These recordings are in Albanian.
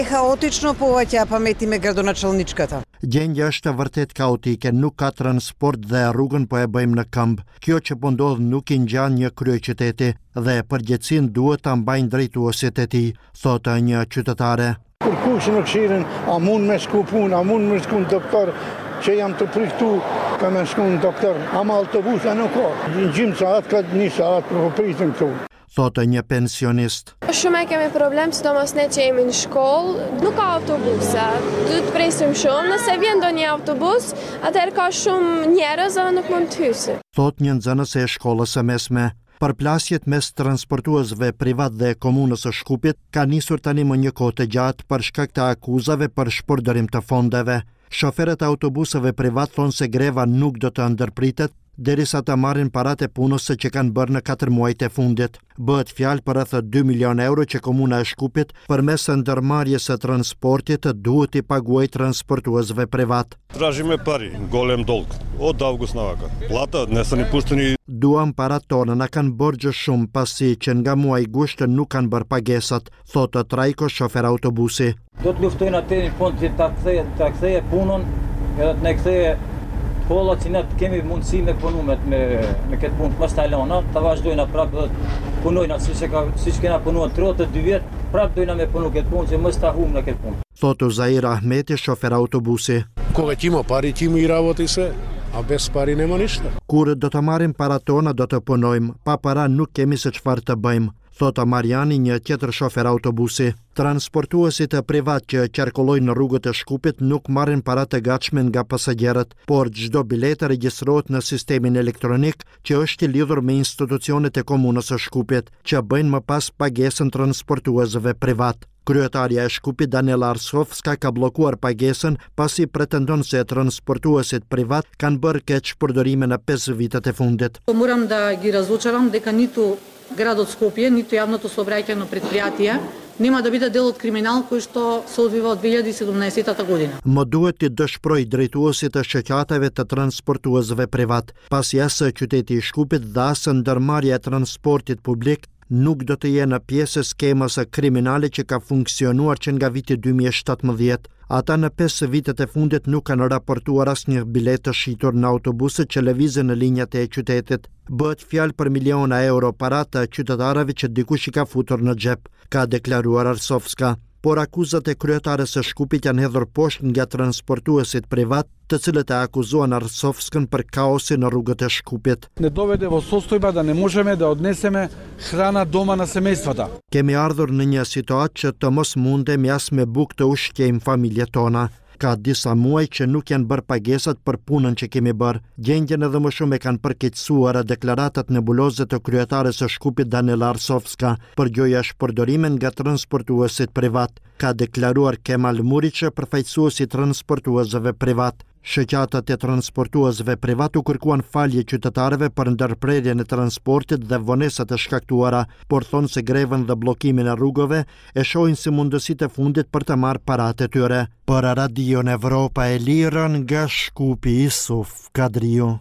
Хаотично поваќа паметиме градоначалничката. Gjendja është vërtet kaotike, nuk ka transport dhe rrugën po e bëjmë në këmbë. Kjo që po ndodh nuk I ngjan një kryeqyteti dhe përgjegjësinë duhet ta mbajnë drejtuesit e tij, thotë një qytetare. Kur kush në këshirin, a mund me shku punë, a mund me shku në doktor, që jam të priktu, ka me shku në doktor, ama autobusa nuk ka. Në gjimë saat, ka një saat për pritin këtu. Thotë një pensionist. Shumë e kemi problem, sidomos ne që jemi në shkollë, nuk ka autobusa. Duhet të presim shumë, nëse vjen ndonjë autobus, atëherë ka shumë njerëz dhe nuk mund të hyjë. Thotë një nxënëse e shkollës së mesme. Përplasjet mes transportuesve privat dhe komunës së Shkupit ka nisur tani më një kohë të gjatë për shkak të akuzave për shpërdorim të fondeve. Shoferët e autobuseve privat thonë se greva nuk do të ndërpritet derisa të marrin paratë e punës që kanë bërë në 4 muajt e fundit. Bëhet fjalë për rreth 2 milion euro që komuna e Shkupit përmes ndërmarrjes së transportit duhet I paguajë transportuesve privat. Tražime pari, golem dolg, od avgust navaka. Plata nëse ni pušteni. Duam parat tona, na kanë borxhe shumë pasi që nga muaji gusht nuk kanë bërë pagesat, thotë Trajko, shofer autobusi. Do të luftojnë atë në fund që ta ktheje punën, edhe të ne ktheje kolla që ne kemi mundësi me punu me këtë punë, mos ta lëna, ta vazhdojna prapë dhe punojna siç kena punuar 32 vjet, prapë dojna me punu këtë punë që mos ta humbim në këtë punë. Thotë Uzair Ahmeti, shofer autobusi. Koga ćemo pari ćemo I ravoti se, a bez pari nema ništa. Kur do të marrim parat tona do të punojmë, pa para nuk kemi se çfarë të bëjmë, thotë Mariani, një tjetër shofer autobusi. Transportuesit e privat që qarkullojnë në rrugët e Shkupit nuk marrin paratë e gatshme nga pasagerët, por çdo biletë regjistrohet në sistemin elektronik që është I lidhur me institucionet e komunës së Shkupit, që bëjnë më pas pagesën transportuesve privat. Kryetaria e Shkupit Daniela Arsovska ka bllokuar pagesën pasi pretendon se transportuesit privat kanë bërë keq përdorime në 5 vitet e fundit. Moram da gi razočaram дека ниту градот Скопје, ниту јавното сообраќајно предпријатие нема да биде дел од криминал кој што се одвива од 2017 година. Më duhet të dëshproj drejtuesit e shoqatave të transportuesve privat, pasi as qyteti I Shkupit dhe as ndërmarrja e transportit publik nuk do të jenë pjesë e skemës kriminale që ka funksionuar që nga viti 2017. Ata në 5 vitet e fundit nuk kanë raportuar asnjë bilet të shitur në autobuset që lëvizën në linjat e qytetit. Bëhet fjalë për miliona euro para të qytetarëve që dikush I ka futur në xhep, ka deklaruar Arsovska. Por akuzat e kryetares së Shkupit janë hedhur poshtë nga transportuesit privat, të cilët e akuzuan Arsovskën për kaosin në rrugët e Shkupit. Ne доведе во состојба да не можеме да однесеме храна дома на семејствата. Kemi ardhur në një situatë që të mos mundemi as me bukë të ushqejmë familjet tona. Ka disa muaj që nuk janë bërë pagesat për punën që kemi bërë. Gjendjen edhe më shumë e kanë përkeqësuar deklaratat nebuloze të kryetares së Shkupit Daniela Arsovska për gjoja shpërdorime nga transportuesit privat, ka deklaruar Kemal Muriqe, përfaqësuesi transportuesve privat. Shoqatat e transportuesve privat u kërkuan falje qytetarëve për ndërprerjen e transportit dhe vonesat e shkaktuara, por thonë se grevën dhe bllokimin e rrugëve e shohin si mundësitë e fundit për të marrë paratë e tyre. Për Radion Evropa e Lirë nga Shkupi Isuf Kadriu.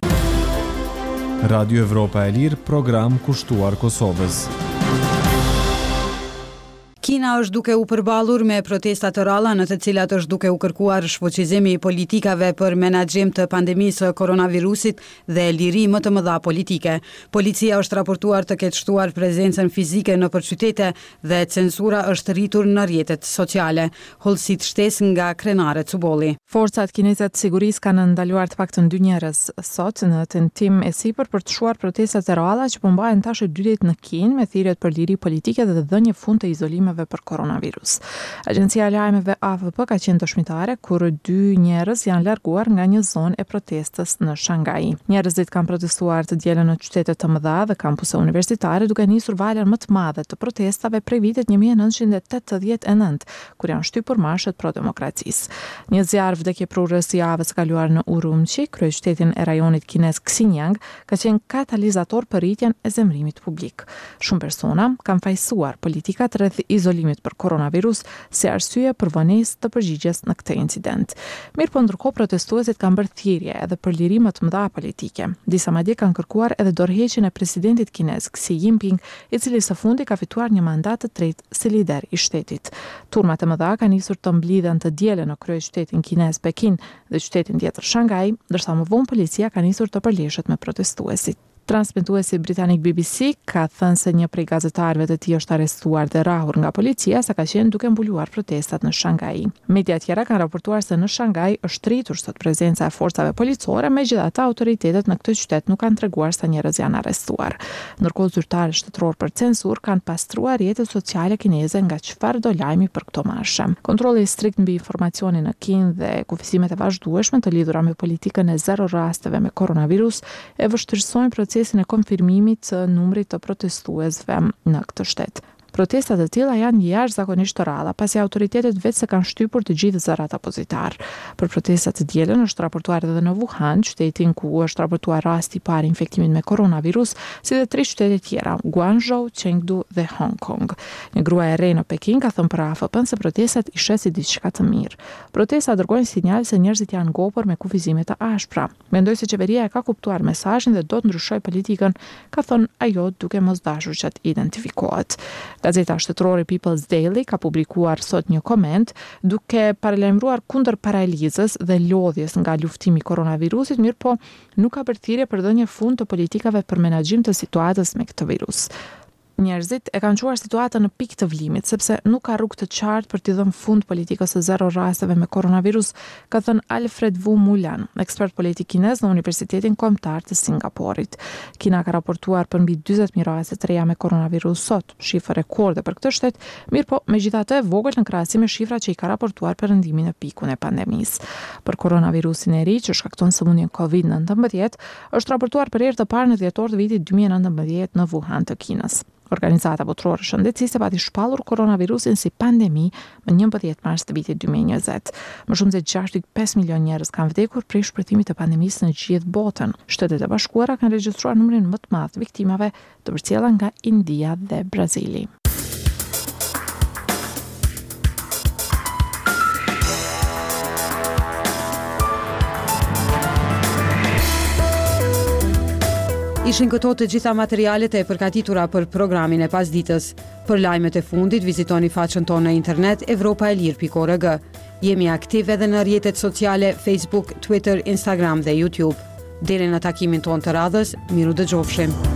Radio Evropa e Lirë, program kushtuar Kosovës. Kina është duke u përballur me protesta të ralla në të cilat është duke u kërkuar shfuqizimi I politikave për menaxhim të pandemisë së koronavirusit dhe liri më të mëdha politike. Policia është raportuar të ketë shtuar prezencën fizike nëpër qytete dhe censura është rritur në rrjetet sociale. Hollësit shtesë nga krenare Cubolli. Forcat kineze të sigurisë kanë ndaluar të paktën 2 njerëz sot në tentim e sipër për të shuar protestat e ralla që po mbahen tash e dytë në Kinë me thirrjet për liri politike dhe dhënie fund të izolimeve për koronavirus. Agjencia e lajmeve AFP ka qenë dëshmitare kur 2 njerëz janë larguar nga një zonë e protestës në Shanghai. Njerëzit kanë protestuar të dielën në qytete të mëdha dhe kampuse universitare duke nisur valën më të madhe të protestave prej vitit 1989, kur janë shtypur marshet pro-demokracisë. Një zjarr vdekjeprurës I javës së kaluar në Urumqi, kryeqytetin e rajonit kinez Xinjiang, ka qenë katalizator për rritjen e zemrimit publik. Shumë persona kanë fajsuar politikat rreth izolimit për koronavirus si arsye për vonesë të përgjigjes në këtë incident. Mirë po ndërkohë protestuesit kanë bërë thirrje edhe për liri më të mëdha politike. Disa madje kanë kërkuar edhe dorëheqjen e presidentit kinez Xi Jinping, i cili së fundi ka fituar një mandat të tretë si lider i shtetit. Turmat e mëdha kanë nisur të mblidhen të dielën në kryeqytetin kinez Pekin dhe qytetin tjetër Shanghai, ndërsa më vonë policia ka nisur të përleshet me protestuesit. Transmetuesi britanik BBC ka thënë se një prej gazetarëve të tij është arrestuar dhe rrahur nga policia sa ka qenë duke mbuluar protestat në Shanghai. Media tjera kanë raportuar se në Shanghai është rritur sot prezenca e forcave policore, megjithatë autoritetet në këtë qytet nuk kanë treguar sa njerëz janë arrestuar. Ndërkohë zyrtarë shtetëror për censur kanë pastruar rrjetet sociale kineze nga çfarëdo lajmi për këto marshe. Kontrolli strikt mbi informacionin në Kinë dhe kufizimet e vazhdueshme të lidhura me politikën e zero rasteve me koronavirus e vështirësojnë procesin e konfirmimit të numrit të protestuesve në këtë shtet. Protestat e tilla janë jashtëzakonisht të rralla, pasi autoritetet vetë se kanë shtypur të gjithë zërat apozitar. Për protestat të dielën është raportuar edhe në Wuhan, qytetin ku është raportuar rasti i parë infektimit me koronavirus, si dhe 3 qytete tjera, Guangzhou, Chengdu dhe Hong Kong. Një grua e re në Pekin ka thënë për AFP se protestat i sheh si diçka të mirë. Protestat dërgojnë sinjal se njerëzit janë ngopur me kufizime të ashpra. Mendoj se qeveria e ka kuptuar mesazhin dhe do të ndryshojë politikën, ka thënë ajo duke mos dashur që të identifikohet. Gazeta shtetërore People's Daily ka publikuar sot një koment duke paralajmëruar kundër paralizës dhe lodhjes nga luftimi i koronavirusit, mirë po nuk ka përthirrje për dhënje fund të politikave për menaxhim të situatës me këtë virus. Njerëzit e kanë çuar situatën në pikë të vlimit, sepse nuk ka rrugë të qartë për t'i dhënë fund politikës së zero rasteve me koronavirus, ka thënë Alfred Wu Mulan, ekspert politik kinez në Universitetin Kombëtar të Singaporit. Kina ka raportuar për mbi 40.000 raste të reja me koronavirus sot, shifër rekorde për këtë shtet, mirë po megjithatë e vogël në krahasim me shifrat që i ka raportuar perëndimin në pikun e pandemisë. Për koronavirusin e ri që shkakton sëmundjen COVID-19, është raportuar për herë të parë në dhjetor të vitit 2019 në Wuhan të Kinës. Organizata Botërore Shëndetësisë pati shpallur koronavirusin si pandemi më 11 mars të vitit 2020. Më shumë se 6.5 milion njerëz kanë vdekur prej shpërthimit të pandemisë në gjithë botën. Shtetet e Bashkuara kanë regjistruar numrin më të madh të viktimave, të përcjella nga India dhe Brazili. Ishin këto të gjitha materialet e përgatitura për programin e pasditës. Për lajmet e fundit, vizitoni faqen tonë në internet evropaelir.org. Jemi aktiv edhe në rrjetet sociale Facebook, Twitter, Instagram dhe YouTube. Deri në takimin tonë të radhës, miru dëgjofshim.